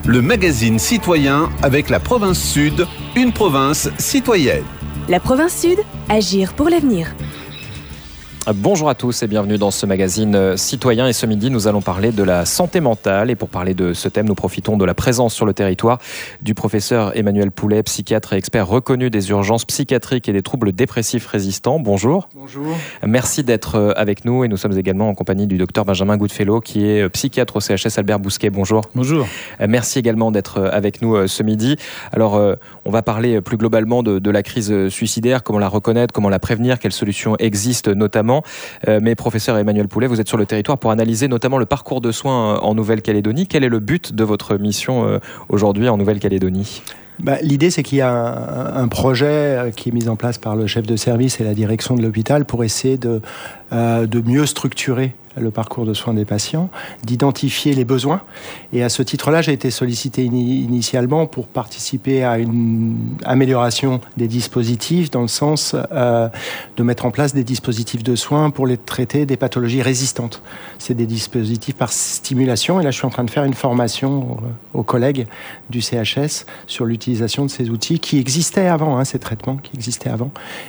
le magazine citoyen avec la province Sud, une province citoyenne. La province Sud, agir pour l'avenir. Bonjour à tous et bienvenue dans ce magazine citoyen. Et ce midi, nous allons parler de la santé mentale. Et pour parler de ce thème, nous profitons de la présence sur le territoire du professeur Emmanuel Poulet, psychiatre et expert reconnu des urgences psychiatriques et des troubles dépressifs résistants. Bonjour. Bonjour. Merci d'être avec nous. Et nous sommes également en compagnie du docteur Benjamin Goodfellow, qui est psychiatre au CHS Albert Bousquet. Bonjour. Bonjour. Merci également d'être avec nous ce midi. Alors, on va parler plus globalement de la crise suicidaire, comment la reconnaître, comment la prévenir, quelles solutions existent notamment. Mais professeur Emmanuel Poulet, vous êtes sur le territoire pour analyser notamment le parcours de soins en Nouvelle-Calédonie. Quel est le but de votre mission aujourd'hui en Nouvelle-Calédonie ? L'idée, c'est qu'il y a un projet qui est mis en place par le chef de service et la direction de l'hôpital pour essayer de mieux structurer le parcours de soins des patients, d'identifier les besoins. Et à ce titre-là, j'ai été sollicité initialement pour participer à une amélioration des dispositifs dans le sens de mettre en place des dispositifs de soins pour les traiter des pathologies résistantes. C'est des dispositifs par stimulation. Et là, je suis en train de faire une formation aux collègues du CHS sur l'utilisation de ces outils qui existaient avant, ces traitements qui existaient avant.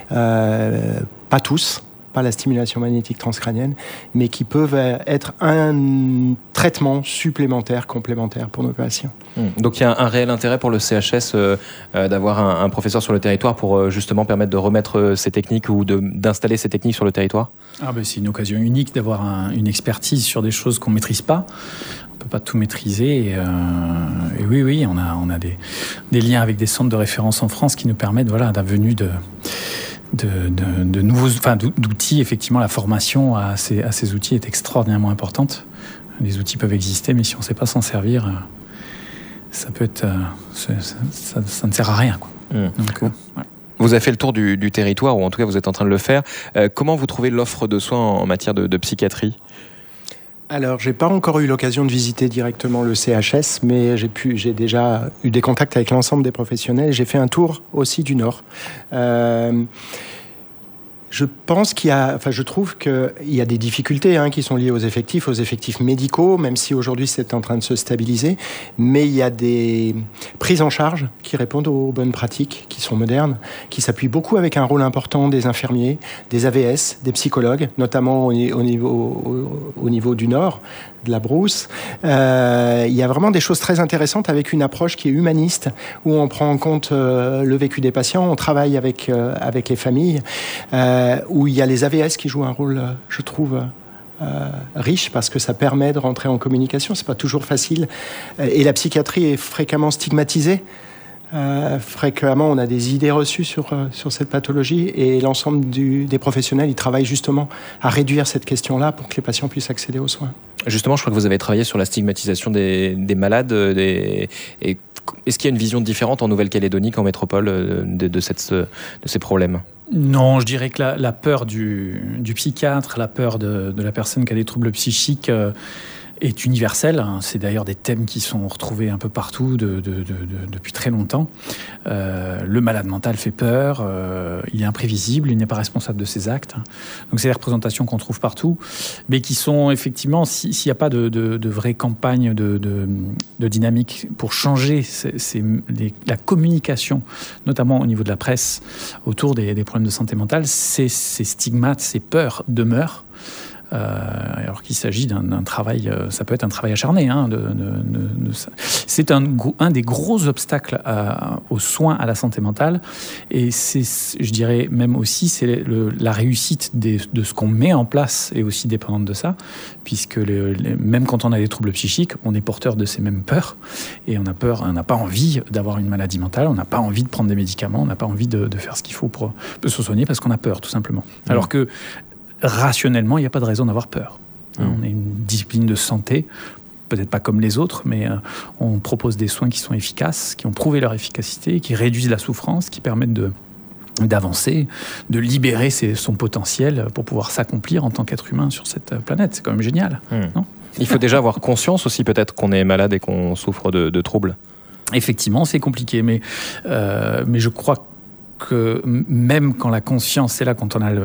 Pas tous. Pas la stimulation magnétique transcrânienne, mais qui peuvent être un traitement supplémentaire, complémentaire pour nos patients. Donc il y a un réel intérêt pour le CHS d'avoir un professeur sur le territoire pour justement permettre de remettre ces techniques ou d'installer ces techniques sur le territoire ? C'est une occasion unique d'avoir une expertise sur des choses qu'on ne maîtrise pas. On ne peut pas tout maîtriser. Et oui, on a des liens avec des centres de référence en France qui nous permettent la venue de nouveaux, d'outils. Effectivement, la formation à ces outils est extraordinairement importante. Les outils peuvent exister, mais si on ne sait pas s'en servir, ça peut être, ça ne sert à rien, quoi. Donc, Vous avez fait le tour du territoire, ou en tout cas vous êtes en train de le faire. Comment vous trouvez l'offre de soins en matière de psychiatrie ? Alors, j'ai pas encore eu l'occasion de visiter directement le CHS, mais j'ai déjà eu des contacts avec l'ensemble des professionnels. J'ai fait un tour aussi du Nord. Je pense je trouve qu'il y a des difficultés qui sont liées aux effectifs médicaux, même si aujourd'hui c'est en train de se stabiliser. Mais il y a des prises en charge qui répondent aux bonnes pratiques, qui sont modernes, qui s'appuient beaucoup avec un rôle important des infirmiers, des AVS, des psychologues, notamment au niveau du Nord, de la Brousse. Il y a vraiment des choses très intéressantes avec une approche qui est humaniste, où on prend en compte le vécu des patients, on travaille avec les familles, où il y a les AVS qui jouent un rôle, je trouve, riche, parce que ça permet de rentrer en communication. C'est pas toujours facile. Et la psychiatrie est fréquemment stigmatisée. Fréquemment, on a des idées reçues sur cette pathologie, et l'ensemble des professionnels, ils travaillent justement à réduire cette question-là pour que les patients puissent accéder aux soins. Justement, je crois que vous avez travaillé sur la stigmatisation des malades. Est-ce qu'il y a une vision différente en Nouvelle-Calédonie qu'en métropole de ces problèmes ? Non, je dirais que la peur du psychiatre, la peur de la personne qui a des troubles psychiques est universelle. C'est d'ailleurs des thèmes qui sont retrouvés un peu partout depuis très longtemps. Le malade mental fait peur, il est imprévisible, il n'est pas responsable de ses actes. Donc c'est des représentations qu'on trouve partout, mais qui sont effectivement, s'il n'y a pas de vraie campagne de dynamique pour changer la communication, notamment au niveau de la presse, autour des problèmes de santé mentale, ces stigmates, ces peurs demeurent. Alors qu'il s'agit d'un travail, ça peut être un travail acharné. C'est un des gros obstacles aux soins à la santé mentale, et je dirais même aussi, c'est la réussite de ce qu'on met en place est aussi dépendante de ça, puisque même quand on a des troubles psychiques, on est porteur de ces mêmes peurs, et on a peur, on n'a pas envie d'avoir une maladie mentale, on n'a pas envie de prendre des médicaments, on n'a pas envie de faire ce qu'il faut pour se soigner, parce qu'on a peur, tout simplement. Alors que rationnellement, il n'y a pas de raison d'avoir peur. On est une discipline de santé, peut-être pas comme les autres, mais on propose des soins qui sont efficaces, qui ont prouvé leur efficacité, qui réduisent la souffrance, qui permettent d'avancer, de libérer son potentiel pour pouvoir s'accomplir en tant qu'être humain sur cette planète. C'est quand même génial, non ? Il faut déjà avoir conscience aussi peut-être qu'on est malade et qu'on souffre de troubles. Effectivement, c'est compliqué, mais je crois que même quand la conscience est là, quand on a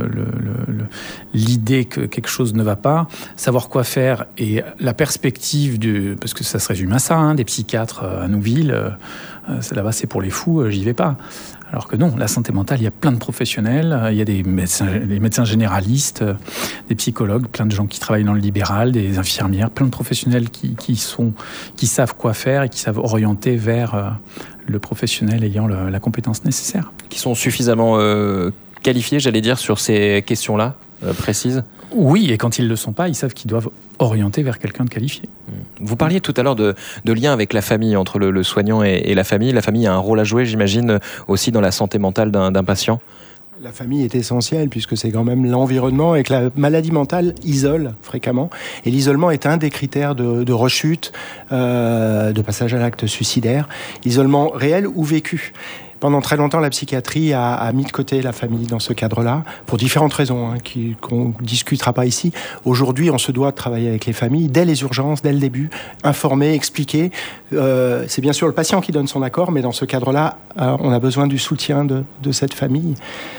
l'idée que quelque chose ne va pas, savoir quoi faire et la perspective parce que ça se résume à ça, des psychiatres à Nouville, là-bas c'est pour les fous, j'y vais pas. Alors que non, la santé mentale, il y a plein de professionnels, il y a des médecins généralistes, des psychologues, plein de gens qui travaillent dans le libéral, des infirmières, plein de professionnels qui savent quoi faire et qui savent orienter vers le professionnel ayant la compétence nécessaire. Qui sont suffisamment qualifiés, j'allais dire, sur ces questions-là précises ? Oui, et quand ils ne le sont pas, ils savent qu'ils doivent orienter vers quelqu'un de qualifié. Vous parliez tout à l'heure de lien avec la famille, entre le soignant et la famille. La famille a un rôle à jouer, j'imagine, aussi dans la santé mentale d'un patient. La famille est essentielle puisque c'est quand même l'environnement et que la maladie mentale isole fréquemment. Et l'isolement est un des critères de rechute, de passage à l'acte suicidaire. Isolement réel ou vécu. Pendant très longtemps, la psychiatrie a mis de côté la famille dans ce cadre-là, pour différentes raisons qu'on ne discutera pas ici. Aujourd'hui, on se doit de travailler avec les familles dès les urgences, dès le début, informer, expliquer. C'est bien sûr le patient qui donne son accord, mais dans ce cadre-là, on a besoin du soutien de cette famille.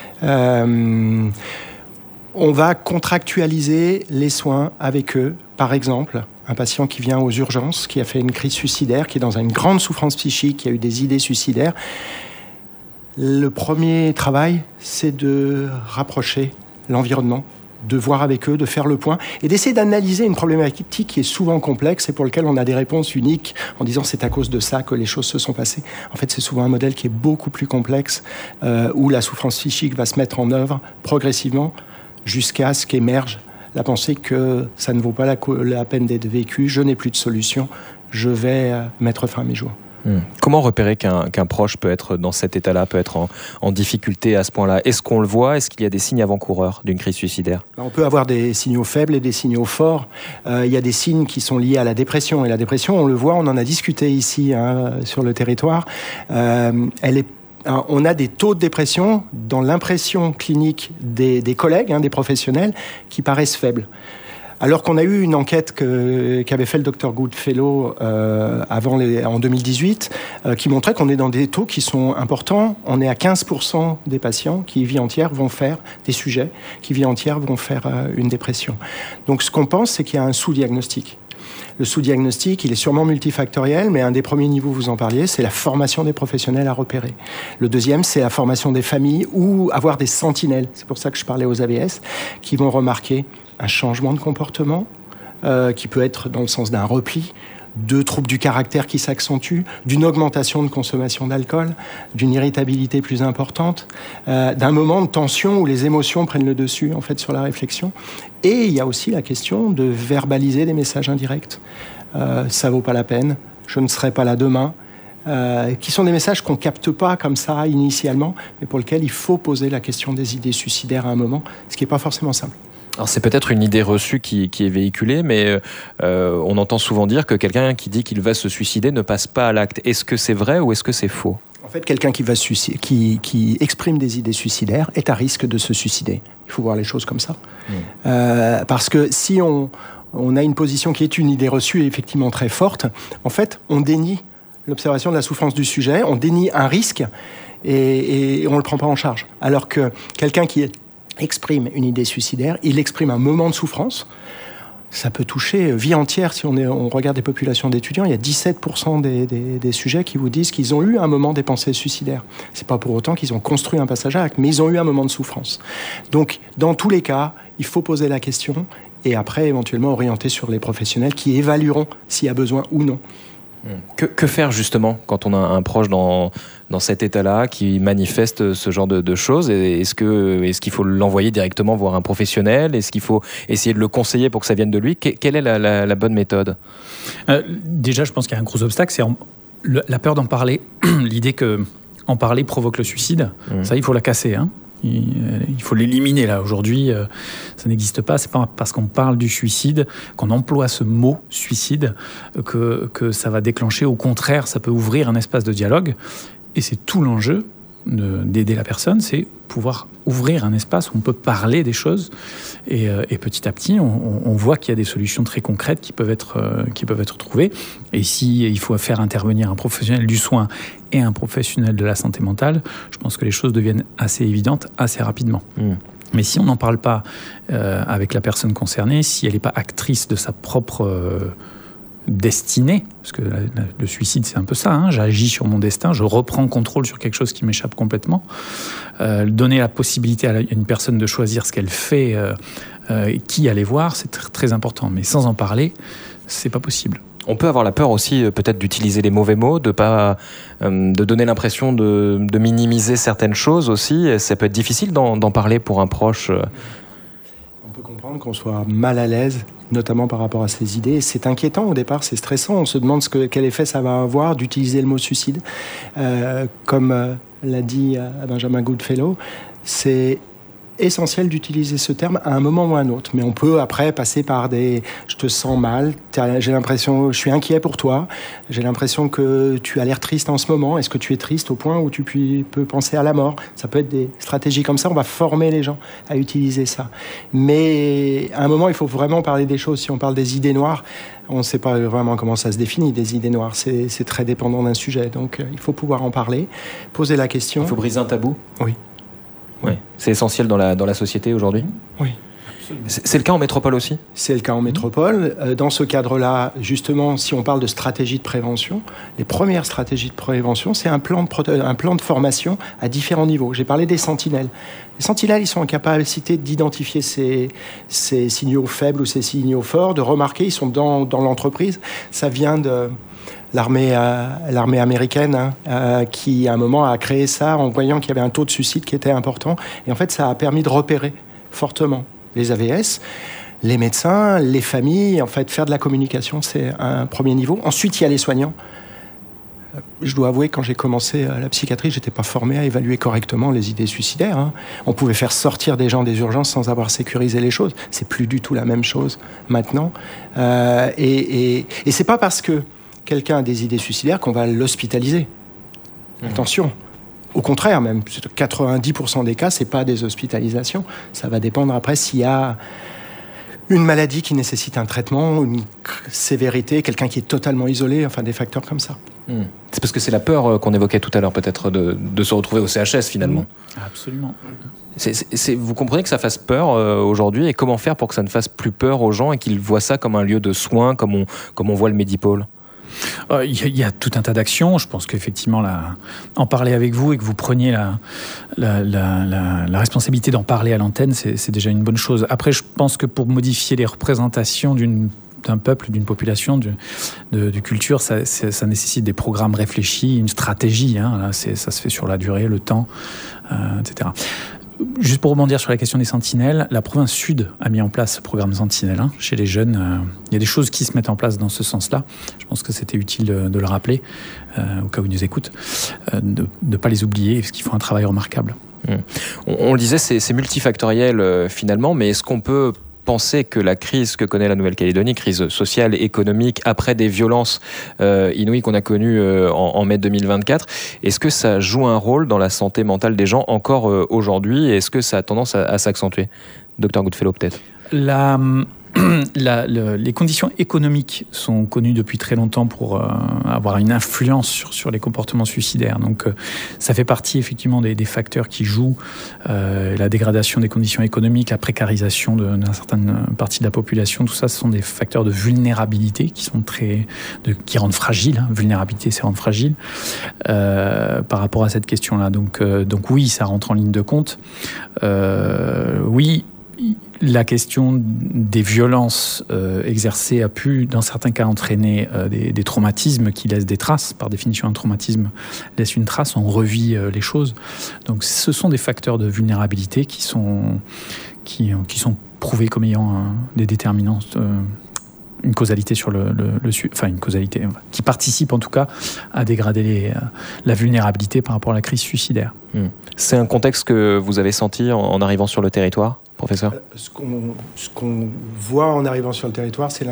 On va contractualiser les soins avec eux. Par exemple, un patient qui vient aux urgences, qui a fait une crise suicidaire, qui est dans une grande souffrance psychique, qui a eu des idées suicidaires. Le premier travail, c'est de rapprocher l'environnement, de voir avec eux, de faire le point et d'essayer d'analyser une problématique qui est souvent complexe et pour laquelle on a des réponses uniques en disant c'est à cause de ça que les choses se sont passées. En fait, c'est souvent un modèle qui est beaucoup plus complexe où la souffrance psychique va se mettre en œuvre progressivement jusqu'à ce qu'émerge la pensée que ça ne vaut pas la peine d'être vécu, je n'ai plus de solution, je vais mettre fin à mes jours. Comment repérer qu'un proche peut être dans cet état-là, peut être en difficulté à ce point-là ? Est-ce qu'on le voit ? Est-ce qu'il y a des signes avant-coureurs d'une crise suicidaire ? On peut avoir des signaux faibles et des signaux forts. Il y a des signes qui sont liés à la dépression. Et la dépression, on le voit, on en a discuté ici sur le territoire. On a des taux de dépression dans l'impression clinique des collègues, des professionnels, qui paraissent faibles. Alors qu'on a eu une enquête qu'avait fait le Dr Goodfellow en 2018, qui montrait qu'on est dans des taux qui sont importants. On est à 15% des patients qui, vie entière, vont faire des sujets, qui, vie entière, vont faire une dépression. Donc ce qu'on pense, c'est qu'il y a un sous-diagnostic. Le sous-diagnostic, il est sûrement multifactoriel, mais un des premiers niveaux, vous en parliez, c'est la formation des professionnels à repérer. Le deuxième, c'est la formation des familles ou avoir des sentinelles. C'est pour ça que je parlais aux AVS, qui vont remarquer un changement de comportement qui peut être dans le sens d'un repli, de troubles du caractère qui s'accentuent, d'une augmentation de consommation d'alcool, d'une irritabilité plus importante, d'un moment de tension où les émotions prennent le dessus en fait sur la réflexion. Et il y a aussi la question de verbaliser des messages indirects. Ça vaut pas la peine, je ne serai pas là demain. Qui sont des messages qu'on capte pas comme ça initialement, mais pour lesquels il faut poser la question des idées suicidaires à un moment, ce qui n'est pas forcément simple. Alors c'est peut-être une idée reçue qui est véhiculée, mais on entend souvent dire que quelqu'un qui dit qu'il va se suicider ne passe pas à l'acte. Est-ce que c'est vrai ou est-ce que c'est faux ? En fait, quelqu'un qui exprime des idées suicidaires est à risque de se suicider. Il faut voir les choses comme ça. Parce que si on a une position qui est une idée reçue et effectivement très forte, en fait, on dénie l'observation de la souffrance du sujet, on dénie un risque et on ne le prend pas en charge. Alors que quelqu'un qui exprime une idée suicidaire, il exprime un moment de souffrance. Ça peut toucher vie entière. Si on regarde des populations d'étudiants, il y a 17% des sujets qui vous disent qu'ils ont eu un moment des pensées suicidaires. C'est pas pour autant qu'ils ont construit un passage à l'acte, mais ils ont eu un moment de souffrance. Donc, dans tous les cas, il faut poser la question et après, éventuellement, orienter sur les professionnels qui évalueront s'il y a besoin ou non. Que faire justement quand on a un proche dans cet état-là qui manifeste ce genre de choses ? Est-ce qu'il faut l'envoyer directement voir un professionnel ? Est-ce qu'il faut essayer de le conseiller pour que ça vienne de lui ? Quelle est la bonne méthode ? Déjà, je pense qu'il y a un gros obstacle, c'est la peur d'en parler. L'idée qu'en parler provoque le suicide, ça, il faut la casser, Il faut l'éliminer là. Aujourd'hui, ça n'existe pas. C'est pas parce qu'on parle du suicide, qu'on emploie ce mot suicide, que ça va déclencher. Au contraire, ça peut ouvrir un espace de dialogue. Et c'est tout l'enjeu d'aider la personne, c'est pouvoir ouvrir un espace où on peut parler des choses et petit à petit on voit qu'il y a des solutions très concrètes qui peuvent être trouvées. Et ici il faut faire intervenir un professionnel du soin et un professionnel de la santé mentale, je pense que les choses deviennent assez évidentes assez rapidement. Mais si on n'en parle pas avec la personne concernée, si elle n'est pas actrice de sa propre destinée, parce que le suicide c'est un peu ça, j'agis sur mon destin, je reprends contrôle sur quelque chose qui m'échappe complètement, donner la possibilité à une personne de choisir ce qu'elle fait, qui aller voir, c'est très important, mais sans en parler, c'est pas possible. On peut avoir la peur aussi peut-être d'utiliser les mauvais mots, de donner l'impression de minimiser certaines choses aussi. Ça peut être difficile d'en parler pour un proche. On peut comprendre qu'on soit mal à l'aise, notamment par rapport à ces idées. C'est inquiétant au départ, c'est stressant. On se demande quel effet ça va avoir d'utiliser le mot suicide. Comme l'a dit Benjamin Goodfellow, c'est essentiel d'utiliser ce terme à un moment ou à un autre. Mais on peut après passer par des « je te sens mal »,« j'ai l'impression, je suis inquiet pour toi »,« j'ai l'impression que tu as l'air triste en ce moment », « est-ce que tu es triste au point où tu peux penser à la mort ?» Ça peut être des stratégies comme ça, on va former les gens à utiliser ça. Mais à un moment, il faut vraiment parler des choses. Si on parle des idées noires, on ne sait pas vraiment comment ça se définit, des idées noires. C'est très dépendant d'un sujet. Donc il faut pouvoir en parler, poser la question. Il faut briser un tabou ? Oui. Oui. C'est essentiel dans la société aujourd'hui ? Oui. C'est le cas en métropole aussi ? C'est le cas en métropole. Dans ce cadre-là, justement, si on parle de stratégie de prévention, les premières stratégies de prévention, c'est un plan de formation à différents niveaux. J'ai parlé des sentinelles. Les sentinelles, ils sont en capacité d'identifier ces signaux faibles ou ces signaux forts, de remarquer, ils sont dans l'entreprise. Ça vient de l'armée américaine qui, à un moment, a créé ça en voyant qu'il y avait un taux de suicide qui était important. Et en fait, ça a permis de repérer fortement les AVS, les médecins, les familles. En fait, faire de la communication, c'est un premier niveau. Ensuite, il y a les soignants. Je dois avouer, quand j'ai commencé la psychiatrie, je n'étais pas formé à évaluer correctement les idées suicidaires. On pouvait faire sortir des gens des urgences sans avoir sécurisé les choses. C'est plus du tout la même chose maintenant. Et c'est pas parce que quelqu'un a des idées suicidaires qu'on va l'hospitaliser. Attention. Au contraire, même 90% des cas, c'est pas des hospitalisations. Ça va dépendre après s'il y a une maladie qui nécessite un traitement, une sévérité, quelqu'un qui est totalement isolé, enfin des facteurs comme ça. C'est parce que c'est la peur qu'on évoquait tout à l'heure, peut-être, de se retrouver au CHS finalement. Absolument. Vous comprenez que ça fasse peur aujourd'hui, et comment faire pour que ça ne fasse plus peur aux gens et qu'ils voient ça comme un lieu de soins, comme on voit le Medipôle ? Il y a tout un tas d'actions. Je pense qu'effectivement, en parler avec vous et que vous preniez la responsabilité d'en parler à l'antenne, c'est déjà une bonne chose. Après, je pense que pour modifier les représentations d'un peuple, d'une population, de culture, ça nécessite des programmes réfléchis, une stratégie. Là, ça se fait sur la durée, le temps, etc. Juste pour rebondir sur la question des sentinelles, la province Sud a mis en place ce programme Sentinelle chez les jeunes. Il y a des choses qui se mettent en place dans ce sens-là. Je pense que c'était utile de le rappeler, au cas où ils nous écoutent, de ne pas les oublier, parce qu'ils font un travail remarquable. On le disait, c'est multifactoriel finalement, mais est-ce qu'on peut penser que la crise que connaît la Nouvelle-Calédonie, crise sociale, économique, après des violences inouïes qu'on a connues en mai 2024, est-ce que ça joue un rôle dans la santé mentale des gens encore aujourd'hui, et est-ce que ça a tendance à s'accentuer ? Dr Goodfellow, peut-être. Les conditions économiques sont connues depuis très longtemps pour avoir une influence sur les comportements suicidaires. Donc, ça fait partie effectivement des facteurs qui jouent. La dégradation des conditions économiques, la précarisation d'une certaine partie de la population, tout ça, ce sont des facteurs de vulnérabilité qui sont qui rendent fragile. Vulnérabilité, c'est rendre fragile par rapport à cette question-là. Donc oui, ça rentre en ligne de compte. Oui. La question des violences exercées a pu, dans certains cas, entraîner des traumatismes qui laissent des traces. Par définition, un traumatisme laisse une trace, on revit les choses. Donc ce sont des facteurs de vulnérabilité qui sont prouvés comme ayant des déterminants, une causalité sur une causalité qui participe en tout cas à dégrader la vulnérabilité par rapport à la crise suicidaire. C'est un contexte que vous avez senti en arrivant sur le territoire ? professeur? Ce qu'on voit en arrivant sur le territoire, c'est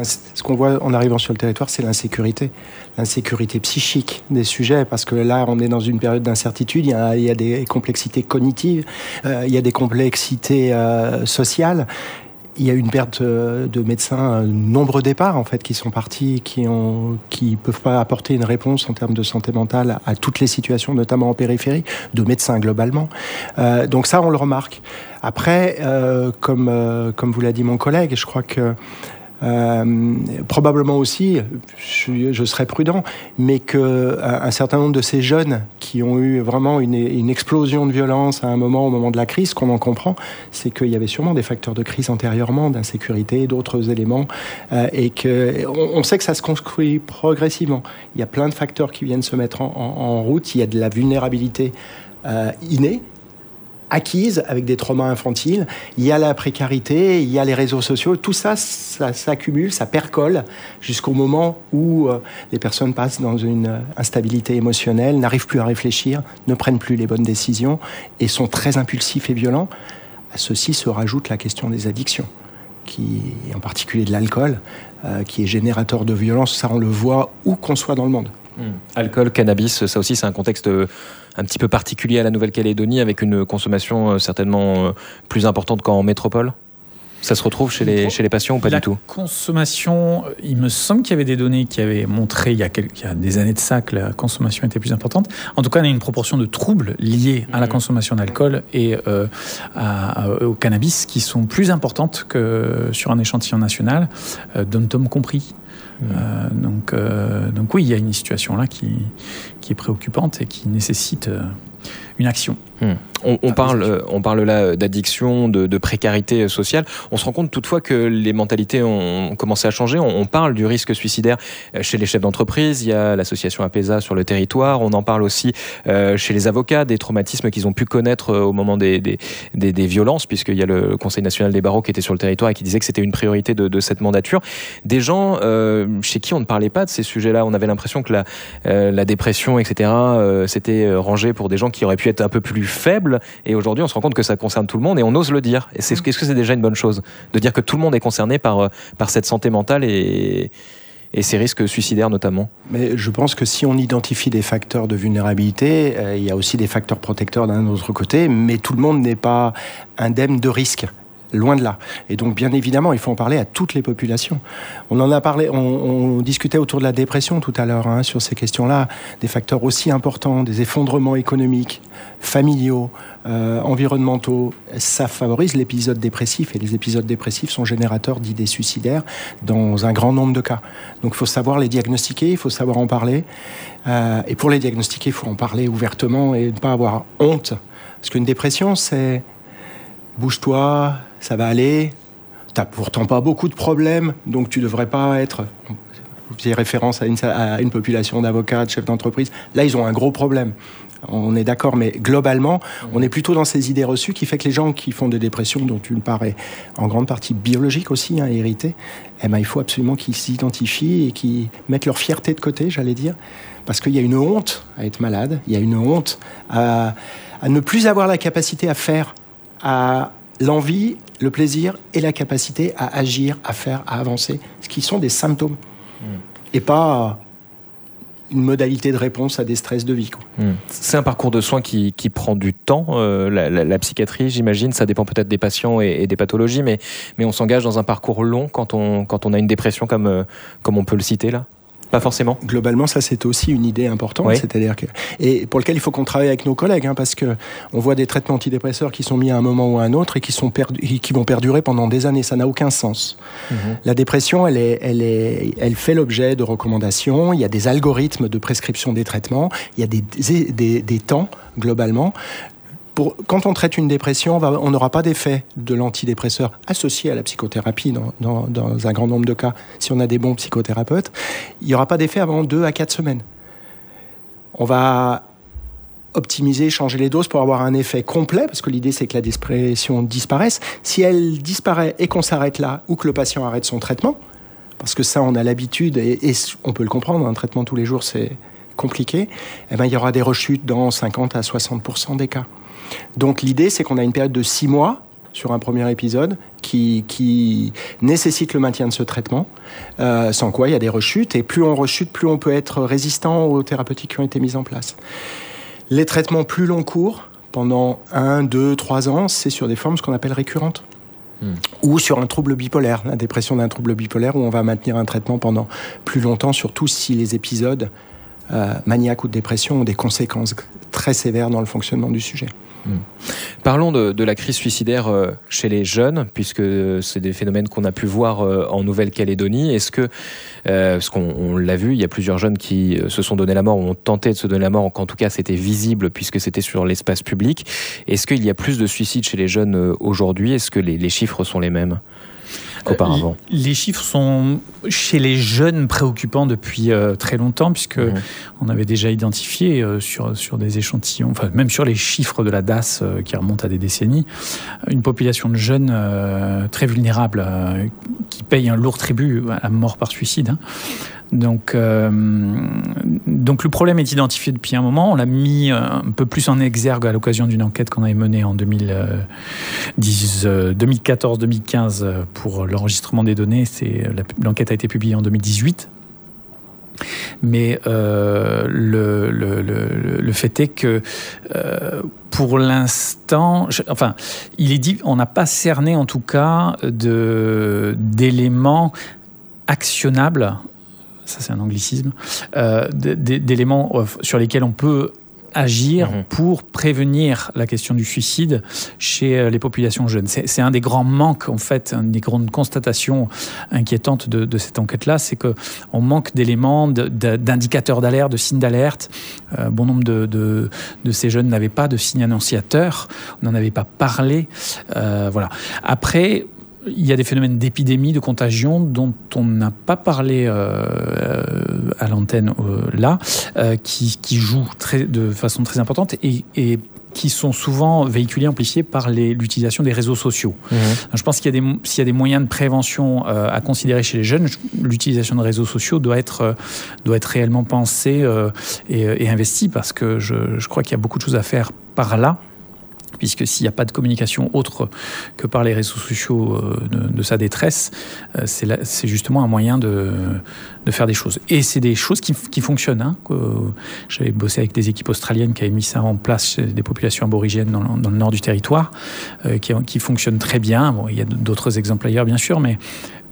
l'insécurité. L'insécurité psychique des sujets, parce que là, on est dans une période d'incertitude, il y a des complexités cognitives, il y a des complexités sociales. Il y a une perte de médecins, nombreux départs en fait qui sont partis, qui peuvent pas apporter une réponse en termes de santé mentale à toutes les situations, notamment en périphérie, de médecins globalement. Donc ça, on le remarque. Après, comme vous l'a dit mon collègue, je crois que probablement aussi, je serais prudent, mais qu'un certain nombre de ces jeunes qui ont eu vraiment une explosion de violence à un moment, au moment de la crise, qu'on en comprend, c'est qu'il y avait sûrement des facteurs de crise antérieurement, d'insécurité, d'autres éléments, et qu'on sait que ça se construit progressivement. Il y a plein de facteurs qui viennent se mettre en route, il y a de la vulnérabilité innée, acquise avec des traumas infantiles, il y a la précarité, il y a les réseaux sociaux, tout ça s'accumule, ça percole jusqu'au moment où les personnes passent dans une instabilité émotionnelle, n'arrivent plus à réfléchir, ne prennent plus les bonnes décisions et sont très impulsifs et violents. À ceci se rajoute la question des addictions, en particulier de l'alcool, qui est générateur de violence, ça on le voit où qu'on soit dans le monde. Alcool, cannabis, ça aussi c'est un contexte un petit peu particulier à la Nouvelle-Calédonie, avec une consommation certainement plus importante qu'en métropole. Ça se retrouve chez les patients ou pas du tout? La consommation, il me semble qu'il y avait des données qui avaient montré il y a des années de ça que la consommation était plus importante. En tout cas, on a une proportion de troubles liés à la consommation d'alcool et au cannabis qui sont plus importantes que sur un échantillon national, dom-tom compris. Donc oui, il y a une situation là qui est préoccupante et qui nécessite une action. On parle là d'addiction, de précarité sociale. On se rend compte toutefois que les mentalités ont commencé à changer. On parle du risque suicidaire chez les chefs d'entreprise. Il y a l'association APESA sur le territoire. On en parle aussi chez les avocats, des traumatismes qu'ils ont pu connaître au moment des violences, puisqu'il y a le Conseil national des barreaux qui était sur le territoire et qui disait que c'était une priorité de cette mandature. Des gens chez qui on ne parlait pas de ces sujets-là. On avait l'impression que la dépression, etc., c'était rangé pour des gens qui auraient pu être un peu plus faibles. Et aujourd'hui, on se rend compte que ça concerne tout le monde et on ose le dire. Est-ce que c'est déjà une bonne chose de dire que tout le monde est concerné par cette santé mentale et ces risques suicidaires notamment? Mais je pense que si on identifie des facteurs de vulnérabilité, il y a aussi des facteurs protecteurs d'un autre côté, mais tout le monde n'est pas indemne de risque. Loin de là. Et donc, bien évidemment, il faut en parler à toutes les populations. On en a parlé, on discutait autour de la dépression tout à l'heure, sur ces questions-là, des facteurs aussi importants, des effondrements économiques, familiaux, environnementaux. Ça favorise l'épisode dépressif, et les épisodes dépressifs sont générateurs d'idées suicidaires dans un grand nombre de cas. Donc, il faut savoir les diagnostiquer, il faut savoir en parler. Et pour les diagnostiquer, il faut en parler ouvertement et ne pas avoir honte. Parce qu'une dépression, c'est bouge-toi, ça va aller, t'as pourtant pas beaucoup de problèmes, donc tu devrais pas être... Vous faisiez référence à une population d'avocats, de chefs d'entreprise. Là, ils ont un gros problème. On est d'accord, mais globalement, on est plutôt dans ces idées reçues qui fait que les gens qui font des dépressions, dont une part est en grande partie biologique aussi, héritée, il faut absolument qu'ils s'identifient et qu'ils mettent leur fierté de côté, j'allais dire, parce qu'il y a une honte à être malade, il y a une honte à ne plus avoir la capacité à faire, à l'envie, le plaisir et la capacité à agir, à faire, à avancer, ce qui sont des symptômes et pas une modalité de réponse à des stress de vie. C'est un parcours de soins qui prend du temps, la psychiatrie, j'imagine. Ça dépend peut-être des patients et des pathologies, mais on s'engage dans un parcours long quand on a une dépression comme on peut le citer là. Pas forcément. Globalement, ça c'est aussi une idée importante, oui. C'est-à-dire et pour lequel il faut qu'on travaille avec nos collègues, parce que on voit des traitements antidépresseurs qui sont mis à un moment ou à un autre et qui vont perdurer pendant des années. Ça n'a aucun sens. La dépression, elle fait l'objet de recommandations. Il y a des algorithmes de prescription des traitements. Il y a des temps globalement. Quand on traite une dépression, on n'aura pas d'effet de l'antidépresseur associé à la psychothérapie dans un grand nombre de cas. Si on a des bons psychothérapeutes, il n'y aura pas d'effet avant 2 à 4 semaines. On va optimiser, changer les doses pour avoir un effet complet, parce que l'idée c'est que la dépression disparaisse. Si elle disparaît et qu'on s'arrête là, ou que le patient arrête son traitement, parce que ça on a l'habitude, et on peut le comprendre, un traitement tous les jours c'est compliqué, il y aura des rechutes dans 50 à 60% des cas. Donc l'idée, c'est qu'on a une période de 6 mois sur un premier épisode qui nécessite le maintien de ce traitement, sans quoi il y a des rechutes, et plus on rechute, plus on peut être résistant aux thérapeutiques qui ont été mises en place. Les traitements plus long cours, pendant 1, 2, 3 ans, c'est sur des formes ce qu'on appelle récurrentes. Ou sur un trouble bipolaire, la dépression d'un trouble bipolaire, où on va maintenir un traitement pendant plus longtemps, surtout si les épisodes maniaques ou de dépression ont des conséquences très sévères dans le fonctionnement du sujet. Parlons de la crise suicidaire chez les jeunes, puisque c'est des phénomènes qu'on a pu voir en Nouvelle-Calédonie. Est-ce que, parce qu'on l'a vu, il y a plusieurs jeunes qui se sont donné la mort, ou ont tenté de se donner la mort, qu'en tout cas c'était visible puisque c'était sur l'espace public. Est-ce qu'il y a plus de suicides chez les jeunes aujourd'hui ? Est-ce que les chiffres sont les mêmes qu'auparavant ? Les chiffres sont chez les jeunes préoccupants depuis très longtemps, puisque on avait déjà identifié sur des échantillons, enfin même sur les chiffres de la DAS qui remontent à des décennies, une population de jeunes très vulnérables qui payent un lourd tribut à la mort par suicide. Donc le problème est identifié depuis un moment. On l'a mis un peu plus en exergue à l'occasion d'une enquête qu'on avait menée en 2014-2015 pour l'enregistrement des données. L'enquête a été publiée en 2018. Mais le fait est que pour l'instant, il est dit, on n'a pas cerné en tout cas d'éléments actionnables. Ça c'est un anglicisme, d'éléments sur lesquels on peut agir pour prévenir la question du suicide chez les populations jeunes. C'est un des grands manques, en fait, une des grandes constatations inquiétantes de cette enquête-là, c'est qu'on manque d'éléments, d'indicateurs d'alerte, de signes d'alerte. Bon nombre de ces jeunes n'avaient pas de signes annonciateurs, on n'en avait pas parlé. Voilà. Après, il y a des phénomènes d'épidémie, de contagion dont on n'a pas parlé à l'antenne qui jouent de façon très importante et qui sont souvent véhiculés, amplifiés par l'utilisation des réseaux sociaux. Je pense s'il y a des moyens de prévention à considérer chez les jeunes, l'utilisation de réseaux sociaux doit être réellement pensée et investie, parce que je crois qu'il y a beaucoup de choses à faire par là, puisque s'il n'y a pas de communication autre que par les réseaux sociaux de sa détresse, c'est justement un moyen de faire des choses. Et c'est des choses qui fonctionnent. J'avais bossé avec des équipes australiennes qui avaient mis ça en place chez des populations aborigènes dans le nord du territoire, qui fonctionnent très bien. Bon, il y a d'autres exemples ailleurs, bien sûr, mais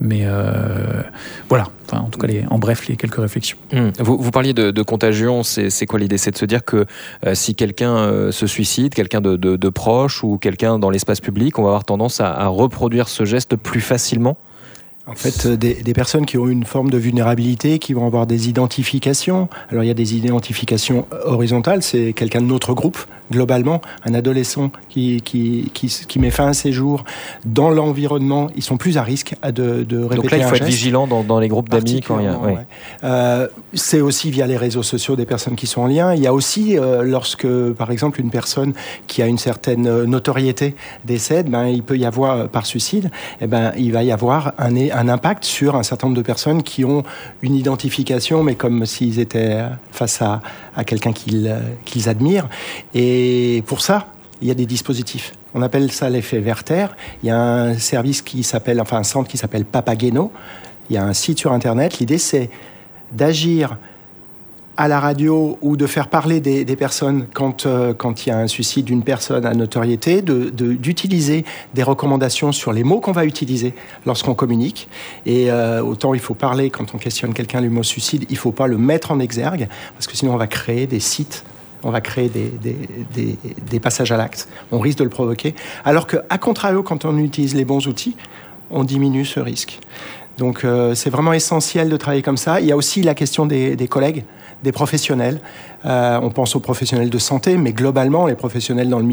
voilà. Enfin, en tout cas, en bref, les quelques réflexions. Vous parliez de contagion. C'est quoi l'idée ? C'est de se dire que si quelqu'un se suicide, quelqu'un de proche ou quelqu'un dans l'espace public, on va avoir tendance à reproduire ce geste plus facilement ? En fait, des personnes qui ont une forme de vulnérabilité, qui vont avoir des identifications. Alors, il y a des identifications horizontales, c'est quelqu'un de notre groupe, globalement, un adolescent qui met fin à ses jours dans l'environnement, ils sont plus à risque de répéter un geste. Donc là, il faut être vigilant dans les groupes d'amis quand il y a... Oui. C'est aussi via les réseaux sociaux des personnes qui sont en lien. Il y a aussi, lorsque, par exemple, une personne qui a une certaine notoriété décède, il peut y avoir, par suicide, il va y avoir un impact sur un certain nombre de personnes qui ont une identification, mais comme s'ils étaient face à quelqu'un qu'ils admirent. Et pour ça, il y a des dispositifs. On appelle ça l'effet Werther. Il y a un service un centre qui s'appelle Papageno. Il y a un site sur Internet. L'idée, c'est d'agir à la radio ou de faire parler des personnes quand il y a un suicide d'une personne à notoriété, d'utiliser des recommandations sur les mots qu'on va utiliser lorsqu'on communique. Et autant il faut parler quand on questionne quelqu'un du mot suicide, il ne faut pas le mettre en exergue, parce que sinon on va créer des sites, on va créer des passages à l'acte. On risque de le provoquer. Alors qu'à contrario, quand on utilise les bons outils, on diminue ce risque. Donc c'est vraiment essentiel de travailler comme ça. Il y a aussi la question des collègues, des professionnels. On pense aux professionnels de santé, mais globalement, les professionnels dans le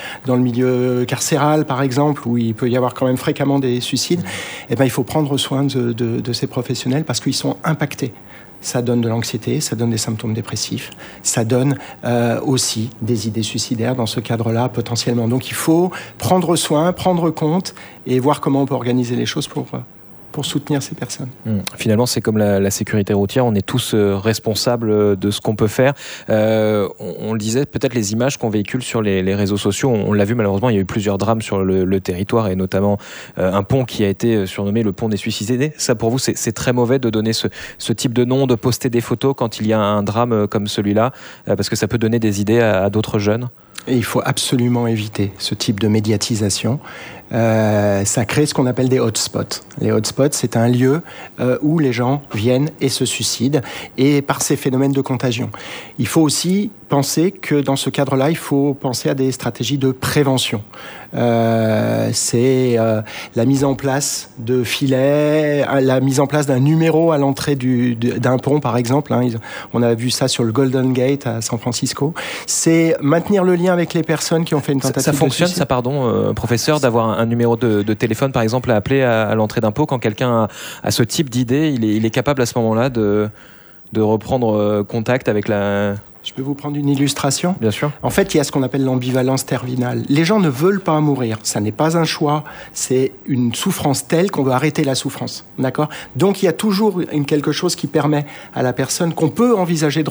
milieu carcéral, par exemple, où il peut y avoir quand même fréquemment des suicides, il faut prendre soin de ces professionnels parce qu'ils sont impactés. Ça donne de l'anxiété, ça donne des symptômes dépressifs, ça donne aussi des idées suicidaires dans ce cadre-là, potentiellement. Donc il faut prendre soin, prendre compte et voir comment on peut organiser les choses pour pour soutenir ces personnes. Finalement, c'est comme la sécurité routière, on est tous responsables de ce qu'on peut faire. On le disait, peut-être les images qu'on véhicule sur les réseaux sociaux, on l'a vu malheureusement, il y a eu plusieurs drames sur le territoire et notamment un pont qui a été surnommé le pont des suicidés. Ça pour vous, c'est très mauvais de donner ce type de nom, de poster des photos quand il y a un drame comme celui-là, parce que ça peut donner des idées à d'autres jeunes. Et il faut absolument éviter ce type de médiatisation. Ça crée ce qu'on appelle des hotspots. Les hotspots, c'est un lieu où les gens viennent et se suicident, et par ces phénomènes de contagion. Il faut aussi penser que dans ce cadre-là, il faut penser à des stratégies de prévention. C'est la mise en place de filets, la mise en place d'un numéro à l'entrée d'un pont, par exemple. On a vu ça sur le Golden Gate à San Francisco. C'est maintenir le lien avec les personnes qui ont fait une tentative de suicide. Ça fonctionne, ça, pardon, professeur, d'avoir un numéro de téléphone, par exemple, à appeler à l'entrée d'un pont quand quelqu'un a ce type d'idée, il est capable à ce moment-là de reprendre contact avec la... Je peux vous prendre une illustration ? Bien sûr. En fait, il y a ce qu'on appelle l'ambivalence terminale. Les gens ne veulent pas mourir. Ça n'est pas un choix. C'est une souffrance telle qu'on veut arrêter la souffrance. D'accord ? Donc, il y a toujours quelque chose qui permet à la personne qu'on peut envisager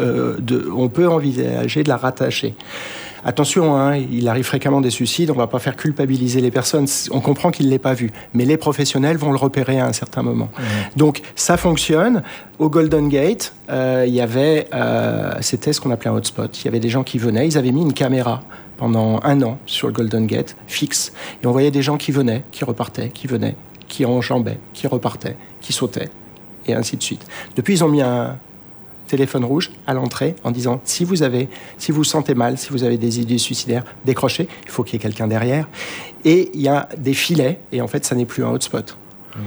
on peut envisager de la rattacher. Attention, il arrive fréquemment des suicides, on ne va pas faire culpabiliser les personnes, on comprend qu'il ne l'ait pas vu. Mais les professionnels vont le repérer à un certain moment. Donc, ça fonctionne. Au Golden Gate, il y avait, c'était ce qu'on appelait un hotspot. Il y avait des gens qui venaient, ils avaient mis une caméra pendant 1 an sur le Golden Gate, fixe. Et on voyait des gens qui venaient, qui repartaient, qui venaient, qui enjambaient, qui repartaient, qui sautaient, et ainsi de suite. Depuis, ils ont mis un téléphone rouge à l'entrée en disant si vous vous sentez mal, si vous avez des idées suicidaires, décrochez, il faut qu'il y ait quelqu'un derrière. Et il y a des filets, et en fait ça n'est plus un hotspot.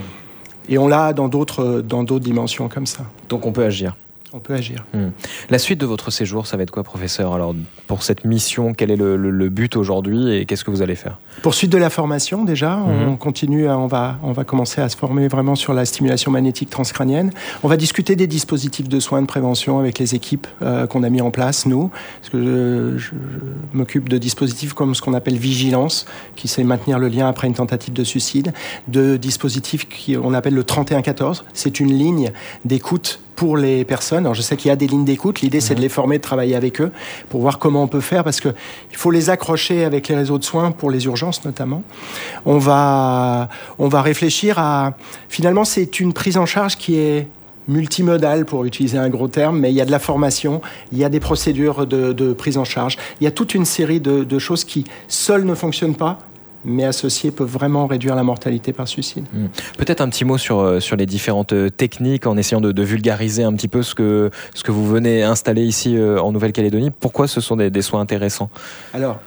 Et on l'a dans d'autres dimensions comme ça. Donc on peut agir. On peut agir. La suite de votre séjour, ça va être quoi, professeur ? Alors, pour cette mission, quel est le but aujourd'hui et qu'est-ce que vous allez faire ? Poursuite de la formation, déjà. On continue, on va commencer à se former vraiment sur la stimulation magnétique transcrânienne. On va discuter des dispositifs de soins de prévention avec les équipes qu'on a mis en place, nous. Parce que je m'occupe de dispositifs comme ce qu'on appelle vigilance, qui c'est maintenir le lien après une tentative de suicide, de dispositifs qu'on appelle le 3114. C'est une ligne d'écoute pour les personnes. Alors, je sais qu'il y a des lignes d'écoute. L'idée, c'est de les former, de travailler avec eux pour voir comment on peut faire, parce que il faut les accrocher avec les réseaux de soins pour les urgences, notamment. On va réfléchir à... Finalement, c'est une prise en charge qui est multimodale, pour utiliser un gros terme, mais il y a de la formation, il y a des procédures de prise en charge. Il y a toute une série de choses qui, seules, ne fonctionnent pas, mais associés peuvent vraiment réduire la mortalité par suicide. Peut-être un petit mot sur les différentes techniques, en essayant de vulgariser un petit peu ce que vous venez installer ici en Nouvelle-Calédonie. Pourquoi ce sont des soins intéressants ? Alors,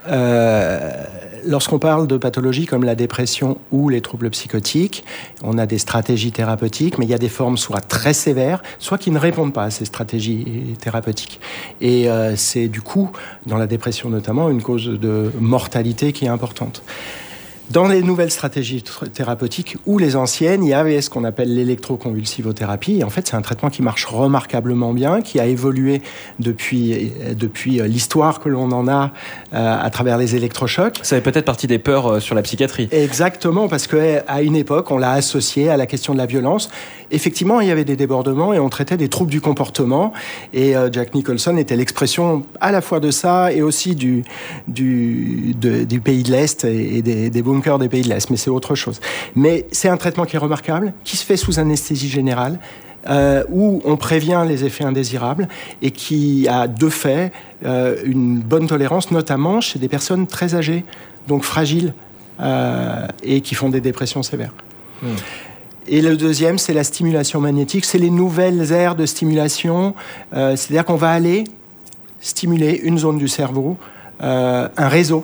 lorsqu'on parle de pathologies comme la dépression ou les troubles psychotiques, on a des stratégies thérapeutiques, mais il y a des formes soit très sévères, soit qui ne répondent pas à ces stratégies thérapeutiques. Et c'est du coup, dans la dépression notamment, une cause de mortalité qui est importante. Dans les nouvelles stratégies thérapeutiques ou les anciennes, il y avait ce qu'on appelle l'électroconvulsivothérapie. Et en fait, c'est un traitement qui marche remarquablement bien, qui a évolué depuis l'histoire que l'on en a à travers les électrochocs. Ça fait peut-être partie des peurs sur la psychiatrie. Exactement, parce qu'à une époque, on l'a associé à la question de la violence. Effectivement, il y avait des débordements et on traitait des troubles du comportement. Et Jack Nicholson était l'expression à la fois de ça et aussi du pays de l'Est et des bunkers des pays de l'Est, mais c'est autre chose. Mais c'est un traitement qui est remarquable, qui se fait sous anesthésie générale, où on prévient les effets indésirables et qui a de fait une bonne tolérance, notamment chez des personnes très âgées, donc fragiles, et qui font des dépressions sévères. Et le deuxième, c'est la stimulation magnétique. C'est les nouvelles aires de stimulation. C'est-à-dire qu'on va aller stimuler une zone du cerveau, un réseau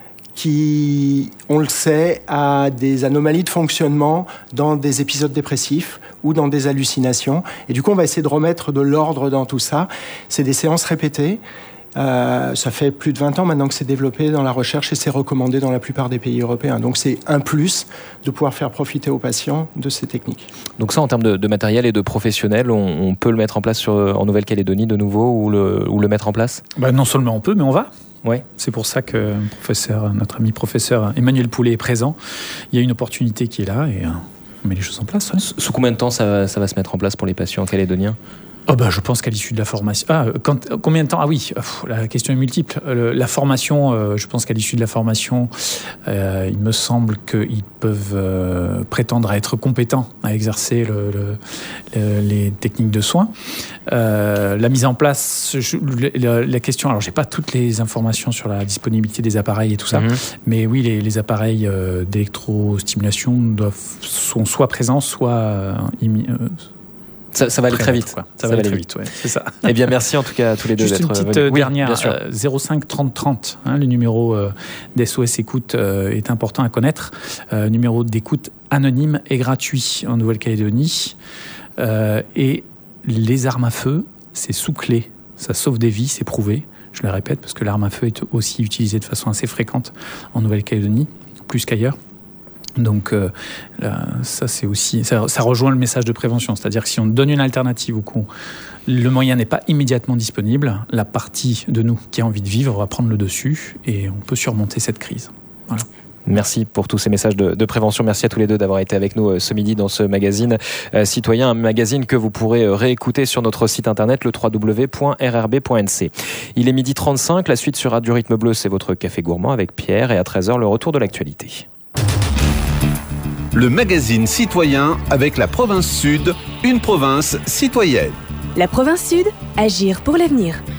qui, on le sait, a des anomalies de fonctionnement dans des épisodes dépressifs ou dans des hallucinations. Et du coup, on va essayer de remettre de l'ordre dans tout ça. C'est des séances répétées. Ça fait plus de 20 ans maintenant que c'est développé dans la recherche et c'est recommandé dans la plupart des pays européens. Donc c'est un plus de pouvoir faire profiter aux patients de ces techniques. Donc ça, en termes de matériel et de professionnels, on peut le mettre en place en Nouvelle-Calédonie de nouveau ou le mettre en place ? Non seulement on peut, mais on va. Ouais. C'est pour ça que notre ami professeur Emmanuel Poulet est présent. Il y a une opportunité qui est là et met les choses en place. Ouais. Sous combien de temps ça va se mettre en place pour les patients calédoniens ? Je pense qu'à l'issue de la formation... combien de temps ? Ah oui, la question est multiple. La formation, je pense qu'à l'issue de la formation, il me semble qu'ils peuvent prétendre à être compétents à exercer les techniques de soins. La mise en place, la question... Alors, j'ai pas toutes les informations sur la disponibilité des appareils et tout ça, mais oui, les appareils d'électrostimulation sont soit présents, soit... Ça va aller très vite. Ça va aller très vite, ouais, c'est ça. Eh bien, merci en tout cas à tous les deux d'être venus. Juste une petite dernière, 05 30 30, le numéro d'SOS Écoute est important à connaître. Numéro d'écoute anonyme et gratuit en Nouvelle-Calédonie. Et les armes à feu, c'est sous clé. Ça sauve des vies, c'est prouvé. Je le répète, parce que l'arme à feu est aussi utilisée de façon assez fréquente en Nouvelle-Calédonie, plus qu'ailleurs. Donc ça c'est aussi ça rejoint le message de prévention, c'est-à-dire que si on donne une alternative ou que le moyen n'est pas immédiatement disponible, la partie de nous qui a envie de vivre va prendre le dessus et on peut surmonter cette crise. Voilà. Merci pour tous ces messages de prévention. Merci à tous les deux d'avoir été avec nous ce midi dans ce magazine Citoyen, un magazine que vous pourrez réécouter sur notre site internet, le www.rrb.nc. Il est 12h35, la suite sur Radio Rythme Bleu, c'est votre café gourmand avec Pierre, et à 13h, le retour de l'actualité. Le magazine Citoyen avec la province Sud, une province citoyenne. La province Sud, agir pour l'avenir.